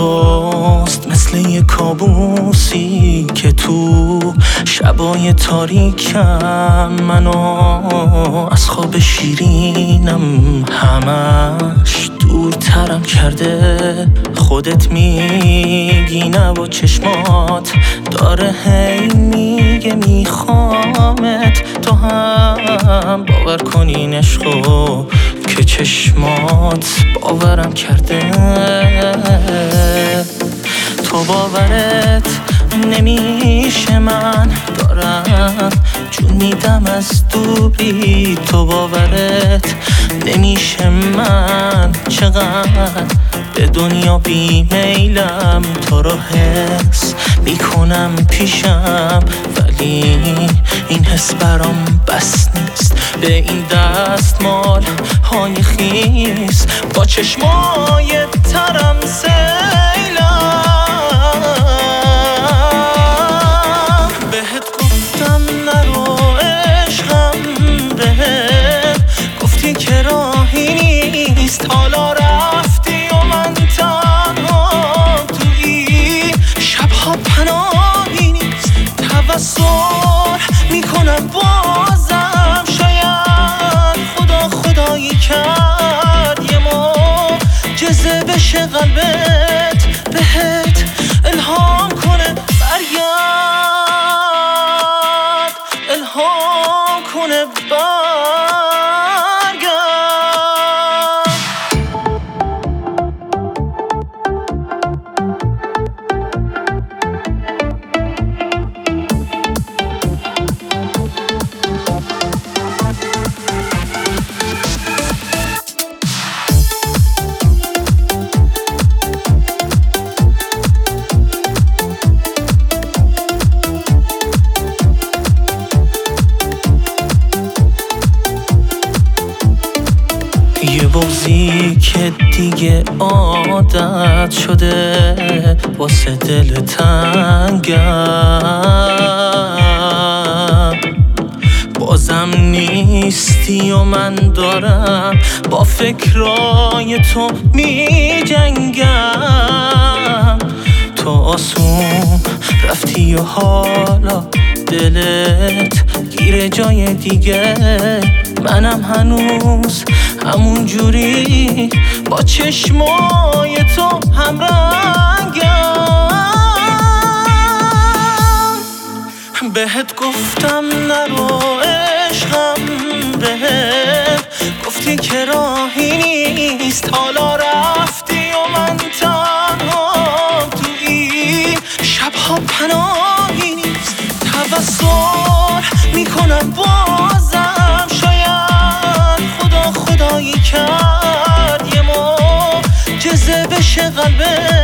توست، مثل یه کابوسی که تو شبای تاریکم منو از خواب شیرینم همش دورترم کرده. خودت میگی نه و چشمات داره هی میگه میخوامت، تو هم باور کن این عشقو که چشمات باورم کرده. تو باورت نمیشه من دارم جون میدم از دوری، تو باورت نمیشه من چقدر به دنیا بیمیلم. تو رو حس میکنم پیشم ولی این حس برام بس نیست به این دستمال های خیس با چشمای ترم سیلم. بهت گفتم نرو عشقم، بهت گفتی که راهی نیست، حالا رفتی و من تنها توی شبها پناهی نیست. توسل میکنم بازم، شاید خدا خدایی کرد یه معجزه بشه قلبت بهت الهام کنه برگرد، الهام کنه برگرد. یه بغضی که دیگه عادت شده واسه دل تنگم، بازم نیستی و من دارم با فکرای تو می جنگم. تو آسون رفتی و حالا دلت گیره جای دیگه، منم هنوز همون جوری با چشمای تو همرنگم. بهت گفتم نرو عشقم، بهت گفتی که راهی نیست، حالا رفتی و من تنها توی شبها پناهی نیست. توسل میکنم بازم، شاید خدا خدایی کرد یه معجزه بشه قلبت